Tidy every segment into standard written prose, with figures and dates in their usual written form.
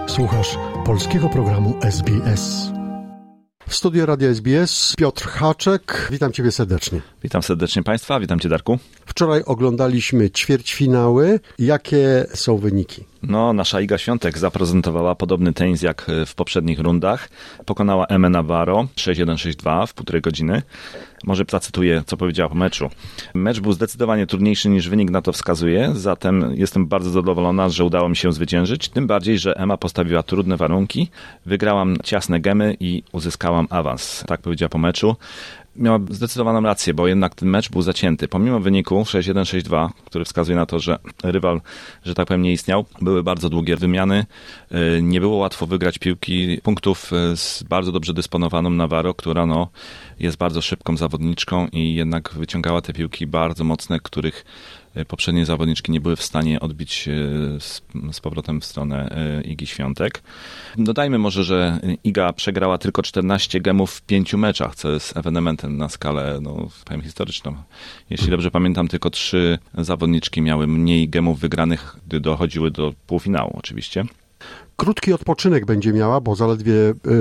Słuchasz polskiego programu SBS. W studiu Radia SBS Piotr Haczek. Witam Ciebie serdecznie. Witam serdecznie Państwa, witam Cię, Darku. Wczoraj oglądaliśmy ćwierćfinały. Jakie są wyniki? Nasza Iga Świątek zaprezentowała podobny tenis jak w poprzednich rundach. Pokonała Emmę Navarro 6-1, 6-2 w półtorej godziny. Może zacytuję, co powiedziała po meczu. Mecz był zdecydowanie trudniejszy niż wynik na to wskazuje, zatem jestem bardzo zadowolona, że udało mi się zwyciężyć. Tym bardziej, że Emma postawiła trudne warunki. Wygrałam ciasne gemy i uzyskałam awans. Tak powiedziała po meczu. Miała zdecydowaną rację, bo jednak ten mecz był zacięty. Pomimo wyniku 6-1, 6-2, który wskazuje na to, że rywal, że tak powiem, nie istniał, były bardzo długie wymiany. Nie było łatwo wygrać piłki punktów z bardzo dobrze dysponowaną Navarro, która jest bardzo szybką zawodniczką i jednak wyciągała te piłki bardzo mocne, których poprzednie zawodniczki nie były w stanie odbić z powrotem w stronę Igi Świątek. Dodajmy może, że Iga przegrała tylko 14 gemów w 5 meczach, co jest ewenementem na skalę, powiem, historyczną. Jeśli dobrze pamiętam, tylko 3 zawodniczki miały mniej gemów wygranych, gdy dochodziły do półfinału oczywiście. Krótki odpoczynek będzie miała, bo zaledwie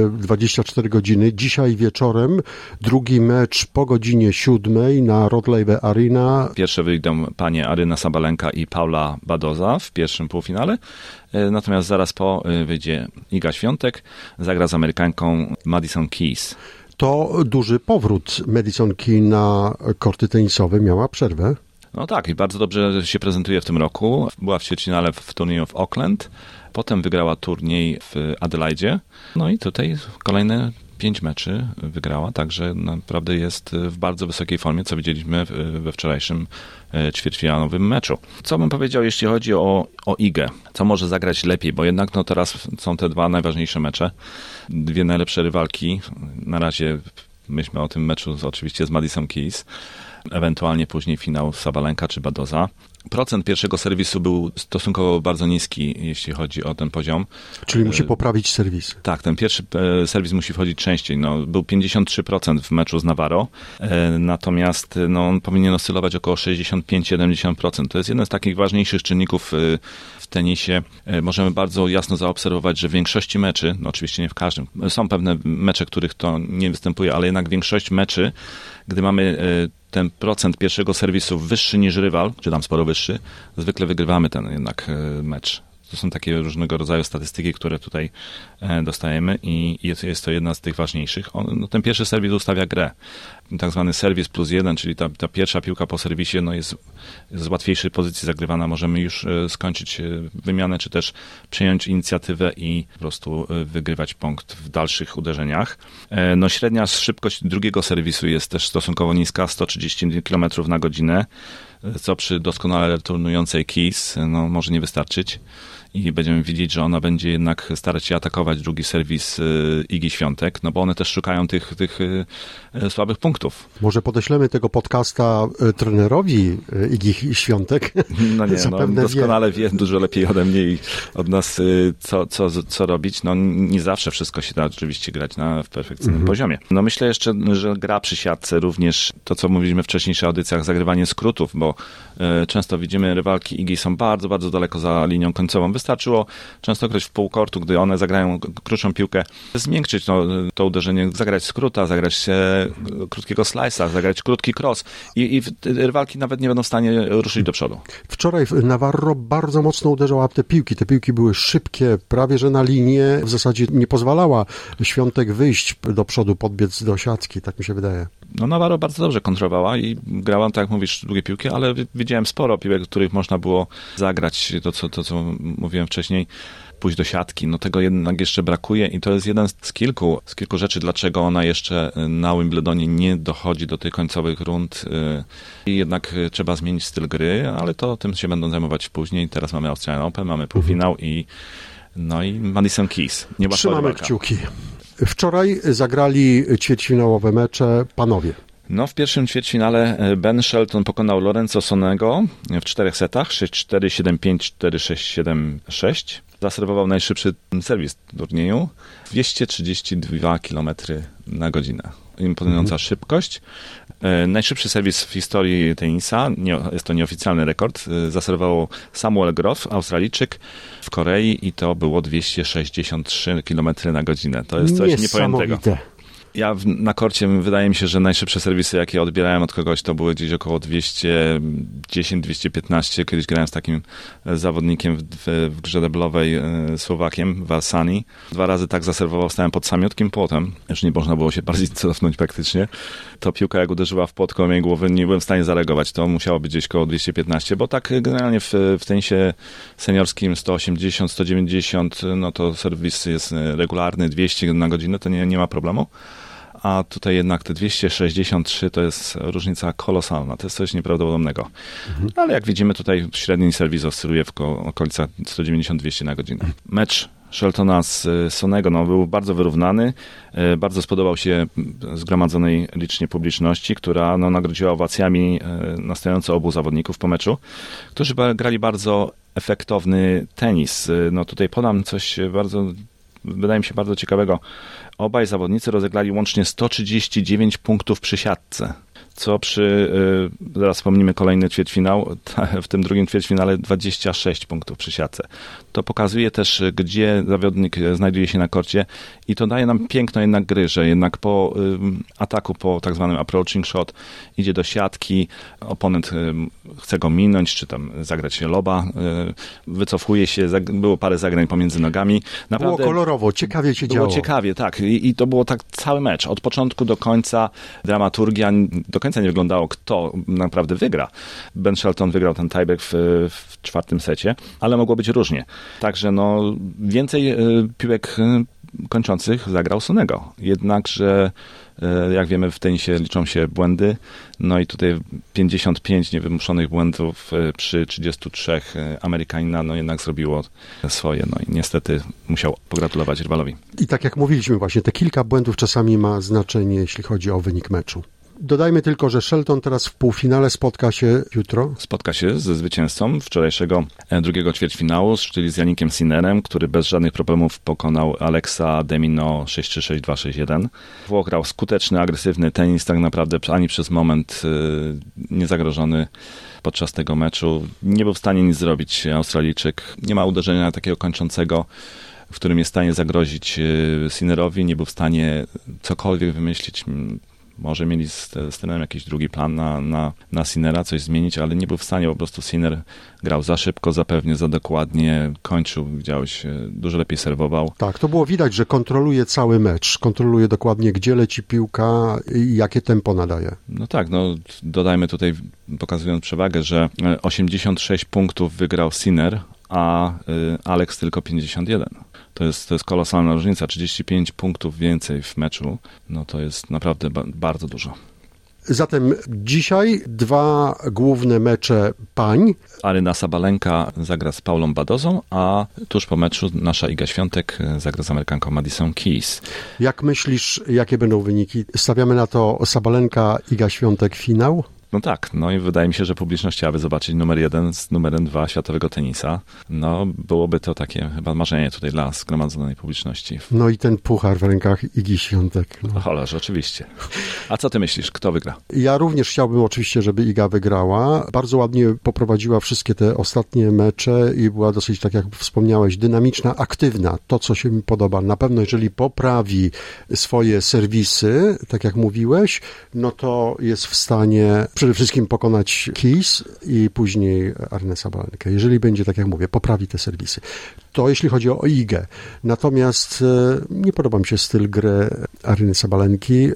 24 godziny. Dzisiaj wieczorem drugi mecz po godzinie 7 na Rod Laver Arena. Pierwsze wyjdą panie Aryna Sabalenka i Paula Badoza w pierwszym półfinale. Natomiast zaraz po wyjdzie Iga Świątek, zagra z Amerykanką Madison Keys. To duży powrót Madison Keys na korty tenisowe. Miała przerwę. Tak, i bardzo dobrze się prezentuje w tym roku. Była w ćwierćfinale w turnieju w Auckland. Potem wygrała turniej w Adelaidzie. I tutaj kolejne 5 meczy wygrała, także naprawdę jest w bardzo wysokiej formie, co widzieliśmy we wczorajszym ćwierćfinałowym meczu. Co bym powiedział, jeśli chodzi o Igę? Co może zagrać lepiej? Bo jednak teraz są te 2 najważniejsze mecze. 2 najlepsze rywalki. Na razie myślmy o tym meczu oczywiście z Madison Keys. Ewentualnie później finał Sabalenka czy Badoza. Procent pierwszego serwisu był stosunkowo bardzo niski, jeśli chodzi o ten poziom. Czyli musi poprawić serwis. Tak, ten pierwszy serwis musi wchodzić częściej. Był 53% w meczu z Navarro, natomiast on powinien oscylować około 65-70%. To jest jeden z takich ważniejszych czynników w tenisie. Możemy bardzo jasno zaobserwować, że w większości meczy, oczywiście nie w każdym, są pewne mecze, których to nie występuje, ale jednak większość meczy, gdy mamy ten procent pierwszego serwisu wyższy niż rywal, czy tam sporo wyższy, zwykle wygrywamy ten jednak mecz. To są takie różnego rodzaju statystyki, które tutaj dostajemy i jest to jedna z tych ważniejszych. Ten pierwszy serwis ustawia grę. Tak zwany serwis +1, czyli ta pierwsza piłka po serwisie jest z łatwiejszej pozycji zagrywana. Możemy już skończyć wymianę, czy też przejąć inicjatywę i po prostu wygrywać punkt w dalszych uderzeniach. Średnia szybkość drugiego serwisu jest też stosunkowo niska, 130 km na godzinę, co przy doskonale returnującej Keys może nie wystarczyć. I będziemy widzieć, że ona będzie jednak starać się atakować drugi serwis Igi Świątek, bo one też szukają tych słabych punktów. Może podeślemy tego podcasta trenerowi Igi Świątek? Doskonale wie dużo lepiej ode mnie i od nas, co robić. Nie zawsze wszystko się da oczywiście grać w perfekcyjnym poziomie. Myślę jeszcze, że gra przy siatce również, to co mówiliśmy w wcześniejszych audycjach, zagrywanie skrótów, bo często widzimy rywalki Igi są bardzo, bardzo daleko za linią końcową. Wystarczyło częstokroć w pół kortu, gdy one zagrają krótszą piłkę, zmiękczyć to uderzenie, zagrać skróta, zagrać krótkiego slice'a, zagrać krótki cross i rywalki nawet nie będą w stanie ruszyć do przodu. Wczoraj Navarro bardzo mocno uderzała w te piłki. Te piłki były szybkie, prawie że na linię. W zasadzie nie pozwalała Świątek wyjść do przodu, podbiec do siatki, tak mi się wydaje. Navarro bardzo dobrze kontrolowała i grała, tak jak mówisz, długie piłki, ale widziałem sporo piłek, których można było zagrać, to co mówiłem wcześniej, pójść do siatki. Tego jednak jeszcze brakuje i to jest jeden z kilku rzeczy, dlaczego ona jeszcze na Wimbledonie nie dochodzi do tych końcowych rund. I jednak trzeba zmienić styl gry, ale tym się będą zajmować później. Teraz mamy Australian Open, mamy półfinał i Madison Keys. Trzymamy kciuki. Wczoraj zagrali ćwierćfinałowe mecze panowie. No, w pierwszym ćwierćfinale Ben Shelton pokonał Lorenzo Sonego w 4 setach, 6-4, 7-5, 4-6, 7-6. Zaserwował najszybszy serwis turnieju, 232 km na godzinę. Imponująca szybkość. Najszybszy serwis w historii tenisa, jest to nieoficjalny rekord, zaserwował Samuel Grof, Australijczyk w Korei i to było 263 km na godzinę. To jest coś niepojętego. Ja na korcie wydaje mi się, że najszybsze serwisy, jakie odbierałem od kogoś, to były gdzieś około 210-215. Kiedyś grałem z takim zawodnikiem w grze deblowej Słowakiem, Valsani. 2 razy tak zaserwował, stałem pod samiutkim płotem. Już nie można było się bardziej cofnąć praktycznie. To piłka jak uderzyła w płot koło mojej głowy, nie byłem w stanie zareagować. To musiało być gdzieś koło 215, bo tak generalnie w tenisie seniorskim 180, 190, no to serwis jest regularny, 200 na godzinę, to nie ma problemu. A tutaj jednak te 263 to jest różnica kolosalna. To jest coś nieprawdopodobnego. Ale jak widzimy tutaj średni serwis oscyluje w okolicach 190-200 na godzinę. Mecz Sheltona z Sonego był bardzo wyrównany. Bardzo spodobał się zgromadzonej licznie publiczności, która nagrodziła owacjami na stojąco obu zawodników po meczu, którzy grali bardzo efektowny tenis. Tutaj podam coś wydaje mi się bardzo ciekawego. Obaj zawodnicy rozegrali łącznie 139 punktów przy siatce, co zaraz wspomnimy kolejny ćwierćfinał, w tym drugim ćwierćfinale 26 punktów przy siatce. To pokazuje też, gdzie zawodnik znajduje się na korcie i to daje nam piękno jednak gry, że jednak po ataku, po tak zwanym approaching shot idzie do siatki, oponent chce go minąć, czy tam zagrać loba, wycofuje się, było parę zagrań pomiędzy nogami. Naprawdę było kolorowo, ciekawie się działo. Było ciekawie, tak. I to było tak cały mecz, od początku do końca, dramaturgia, do końca nie wyglądało, kto naprawdę wygra. Ben Shelton wygrał ten tiebreak w 4. secie, ale mogło być różnie. Także więcej piłek kończących zagrał Sonego. Jednakże, jak wiemy, w tenisie liczą się błędy. I tutaj 55 niewymuszonych błędów przy 33 Amerykanina jednak zrobiło swoje. I niestety musiał pogratulować rywalowi. I tak jak mówiliśmy właśnie, te kilka błędów czasami ma znaczenie, jeśli chodzi o wynik meczu. Dodajmy tylko, że Shelton teraz w półfinale spotka się jutro. Spotka się ze zwycięzcą wczorajszego drugiego ćwierćfinału, czyli z Yannickiem Sinnerem, który bez żadnych problemów pokonał Alexa de Minaur 6-3, 6-2, 6-1. Włoch grał skuteczny, agresywny tenis, tak naprawdę ani przez moment niezagrożony podczas tego meczu. Nie był w stanie nic zrobić Australijczyk. Nie ma uderzenia takiego kończącego, w którym jest w stanie zagrozić Sinnerowi. Nie był w stanie cokolwiek wymyślić. Może mieli z trenerem jakiś drugi plan na Sinnera, coś zmienić, ale nie był w stanie, po prostu Sinner grał za szybko, za pewnie, za dokładnie, kończył, widziałeś, dużo lepiej serwował. Tak, to było widać, że kontroluje cały mecz, kontroluje dokładnie, gdzie leci piłka i jakie tempo nadaje. Tak, dodajmy tutaj, pokazując przewagę, że 86 punktów wygrał Sinner, a Alex tylko 51. To jest kolosalna różnica. 35 punktów więcej w meczu. To jest naprawdę bardzo dużo. Zatem dzisiaj 2 główne mecze pań. Aryna Sabalenka zagra z Paulą Badozą, a tuż po meczu nasza Iga Świątek zagra z Amerykanką Madison Keys. Jak myślisz, jakie będą wyniki? Stawiamy na to Sabalenka, Iga Świątek finał? Tak, i wydaje mi się, że publiczność chciałaby zobaczyć numer 1 z numerem 2 światowego tenisa. Byłoby to takie chyba marzenie tutaj dla zgromadzonej publiczności. I ten puchar w rękach Igi Świątek. Cholerz, oczywiście. A co ty myślisz? Kto wygra? Ja również chciałbym oczywiście, żeby Iga wygrała. Bardzo ładnie poprowadziła wszystkie te ostatnie mecze i była dosyć, tak jak wspomniałeś, dynamiczna, aktywna. To, co się mi podoba. Na pewno, jeżeli poprawi swoje serwisy, tak jak mówiłeś, to jest w stanie przede wszystkim pokonać Keys i później Arynę Sabalenkę. Jeżeli będzie, tak jak mówię, poprawi te serwisy. To jeśli chodzi o Igę. Natomiast nie podoba mi się styl gry Aryny Sabalenki.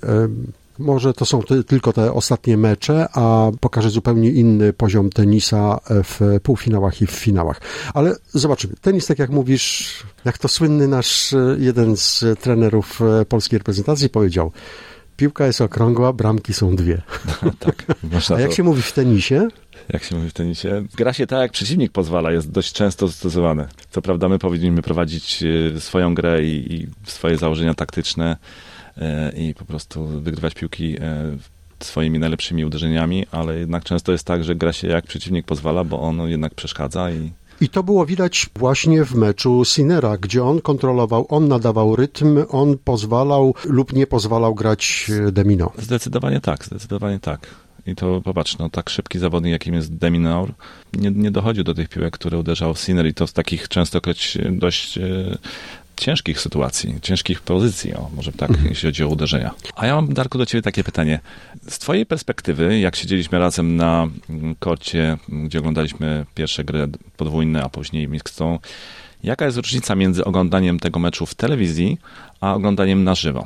Może to są tylko te ostatnie mecze, a pokaże zupełnie inny poziom tenisa w półfinałach i w finałach. Ale zobaczymy. Tenis, tak jak mówisz, jak to słynny nasz jeden z trenerów polskiej reprezentacji powiedział, piłka jest okrągła, bramki są 2. Tak. A jak się mówi w tenisie? Jak się mówi w tenisie? Gra się tak, jak przeciwnik pozwala, jest dość często stosowane. Co prawda my powinniśmy prowadzić swoją grę i swoje założenia taktyczne i po prostu wygrywać piłki swoimi najlepszymi uderzeniami, ale jednak często jest tak, że gra się jak przeciwnik pozwala, bo on jednak przeszkadza I to było widać właśnie w meczu Sinnera, gdzie on kontrolował, on nadawał rytm, on pozwalał lub nie pozwalał grać de Minaur. Zdecydowanie tak. I to popatrz, tak szybki zawodnik, jakim jest de Minaur, nie dochodził do tych piłek, które uderzał Sinner i to z takich częstokroć dość ciężkich sytuacji, ciężkich pozycji, może tak, jeśli chodzi o uderzenia. A ja mam, Darku, do ciebie takie pytanie. Z twojej perspektywy, jak siedzieliśmy razem na korcie, gdzie oglądaliśmy pierwsze gry podwójne, a później mixtą, jaka jest różnica między oglądaniem tego meczu w telewizji, a oglądaniem na żywo?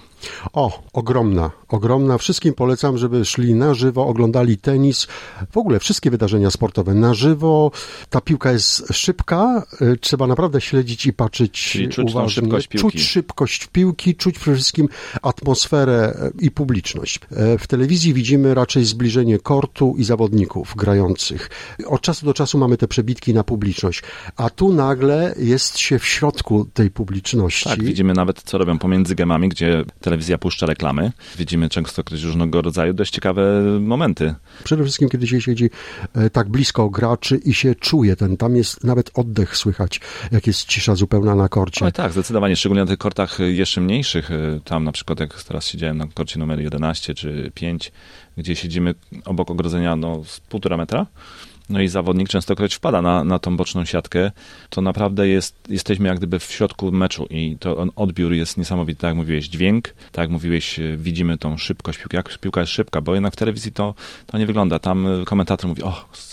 Ogromna. Wszystkim polecam, żeby szli na żywo, oglądali tenis, w ogóle wszystkie wydarzenia sportowe na żywo. Ta piłka jest szybka, trzeba naprawdę śledzić i patrzeć czyli czuć uważnie. Szybkość piłki. Czuć szybkość piłki, czuć przede wszystkim atmosferę i publiczność. W telewizji widzimy raczej zbliżenie kortu i zawodników grających. Od czasu do czasu mamy te przebitki na publiczność, a tu nagle jest się w środku tej publiczności. Tak, widzimy nawet, co robią pomiędzy gemami, gdzie telewizja puszcza reklamy. Widzimy częstokroć różnego rodzaju dość ciekawe momenty. Przede wszystkim, kiedy się siedzi tak blisko graczy i się czuje tam jest nawet oddech słychać, jak jest cisza zupełna na korcie. No tak, zdecydowanie, szczególnie na tych kortach jeszcze mniejszych, tam na przykład jak teraz siedziałem na korcie numer 11 czy 5, gdzie siedzimy obok ogrodzenia z 1,5 metra, no i zawodnik częstokroć wpada na tą boczną siatkę, to naprawdę jesteśmy jak gdyby w środku meczu i to odbiór jest niesamowity, tak jak mówiłeś, dźwięk, tak jak mówiłeś, widzimy tą szybkość piłki, jak piłka jest szybka, bo jednak w telewizji to nie wygląda. Tam komentator mówi,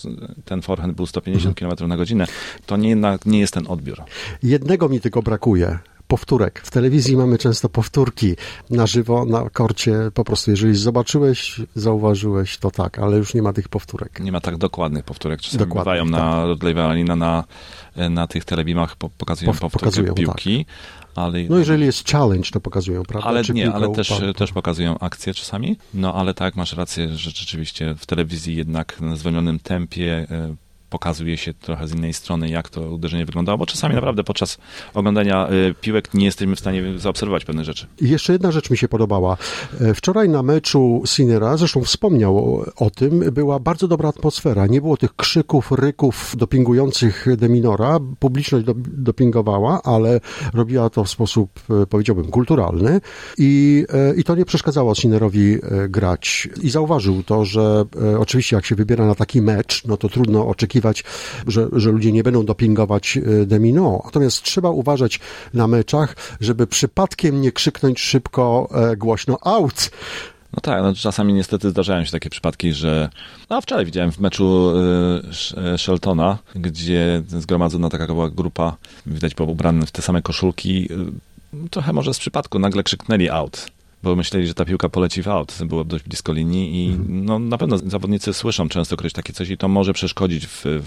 ten forehand był 150 km na godzinę. To nie jest ten odbiór. Jednego mi tylko brakuje. Powtórek. W telewizji mamy często powtórki na żywo, na korcie. Po prostu, jeżeli zobaczyłeś, zauważyłeś, to tak, ale już nie ma tych powtórek. Nie ma tak dokładnych powtórek. Czasami bywają na Rodlejwalina, na tych telebimach pokazują powtórkę piłki. Tak. Ale, jeżeli jest challenge, to pokazują, prawda? Ale też pokazują akcje czasami. Ale tak, masz rację, że rzeczywiście w telewizji jednak na zwolnionym tempie pokazuje się trochę z innej strony, jak to uderzenie wyglądało, bo czasami naprawdę podczas oglądania piłek nie jesteśmy w stanie zaobserwować pewnych rzeczy. I jeszcze jedna rzecz mi się podobała. Wczoraj na meczu Sinnera, zresztą wspomniał o tym, była bardzo dobra atmosfera. Nie było tych krzyków, ryków dopingujących de Minaura. Publiczność dopingowała, ale robiła to w sposób, powiedziałbym, kulturalny i to nie przeszkadzało Sinnerowi grać. I zauważył to, że oczywiście jak się wybiera na taki mecz, to trudno oczekiwać, że ludzie nie będą dopingować de Minaur. Natomiast trzeba uważać na meczach, żeby przypadkiem nie krzyknąć szybko, głośno out. No tak, czasami niestety zdarzają się takie przypadki, że... wczoraj widziałem w meczu Sheltona, gdzie zgromadzona taka była grupa, widać po ubranym w te same koszulki, trochę może z przypadku nagle krzyknęli out, bo myśleli, że ta piłka poleci w out. Było dość blisko linii i na pewno zawodnicy słyszą częstokroć takie coś i to może przeszkodzić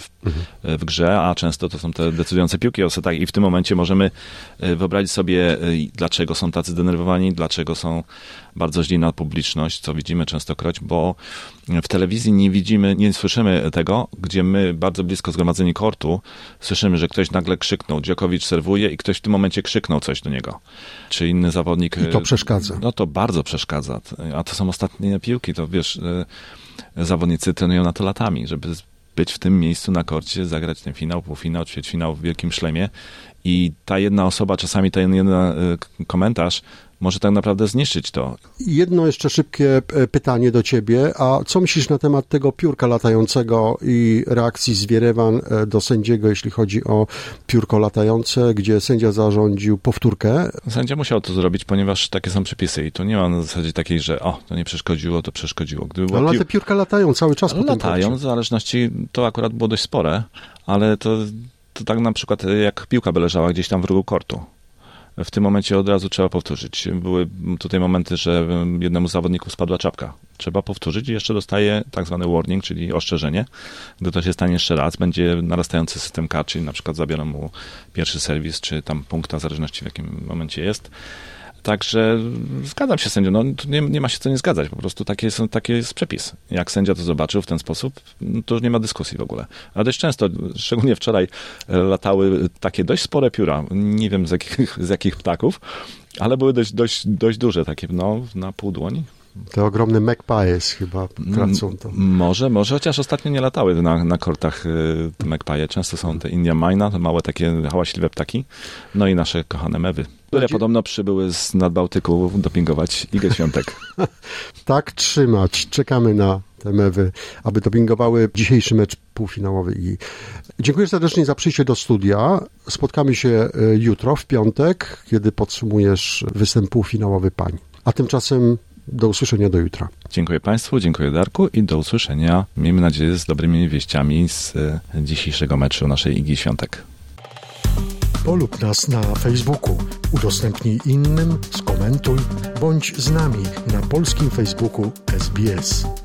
w grze, a często to są te decydujące piłki o setach i w tym momencie możemy wyobrazić sobie, dlaczego są tacy zdenerwowani, dlaczego są bardzo źli na publiczność, co widzimy częstokroć, bo w telewizji nie słyszymy tego, gdzie my bardzo blisko zgromadzeni kortu słyszymy, że ktoś nagle krzyknął, Djokovic serwuje i ktoś w tym momencie krzyknął coś do niego. Czy inny zawodnik... I to przeszkadza. To bardzo przeszkadza. A to są ostatnie piłki, to wiesz, zawodnicy trenują na to latami, żeby być w tym miejscu na korcie, zagrać ten finał, półfinał, ćwierćfinał w wielkim szlemie i ta jedna osoba, czasami ten jeden komentarz może tak naprawdę zniszczyć to. Jedno jeszcze szybkie pytanie do ciebie. A co myślisz na temat tego piórka latającego i reakcji Zwierewan do sędziego, jeśli chodzi o piórko latające, gdzie sędzia zarządził powtórkę? Sędzia musiał to zrobić, ponieważ takie są przepisy i to nie ma na zasadzie takiej, że to nie przeszkodziło, to przeszkodziło. Ale te piórka latają cały czas po tym korcie. Latają, w zależności, to akurat było dość spore, ale to tak na przykład jak piłka by leżała gdzieś tam w rogu kortu. W tym momencie od razu trzeba powtórzyć. Były tutaj momenty, że jednemu z zawodników spadła czapka. Trzeba powtórzyć i jeszcze dostaje tak zwany warning, czyli ostrzeżenie. Gdy to się stanie jeszcze raz, będzie narastający system kar, czyli na przykład zabiorą mu pierwszy serwis, czy tam punkta, w zależności w jakim momencie jest. Także zgadzam się z sędzią. Nie ma się co nie zgadzać. Po prostu taki jest przepis. Jak sędzia to zobaczył w ten sposób, to już nie ma dyskusji w ogóle. A dość często, szczególnie wczoraj, latały takie dość spore pióra. Nie wiem z jakich ptaków, ale były dość duże, takie na pół dłoni. Te ogromne Magpies chyba tracą to. Może, chociaż ostatnio nie latały na kortach te Magpie. Często są te Indian Myna, te małe takie hałaśliwe ptaki. No i nasze kochane mewy, które podobno przybyły z Nadbałtyku dopingować Igę Świątek. Tak trzymać. Czekamy na te mewy, aby dopingowały dzisiejszy mecz półfinałowy. Dziękuję serdecznie za przyjście do studia. Spotkamy się jutro, w piątek, kiedy podsumujesz występ półfinałowy pań. A tymczasem do usłyszenia do jutra. Dziękuję Państwu, dziękuję Darku i do usłyszenia, miejmy nadzieję, z dobrymi wieściami z dzisiejszego meczu naszej Igi Świątek. Polub nas na Facebooku, udostępnij innym, skomentuj, bądź z nami na polskim Facebooku SBS.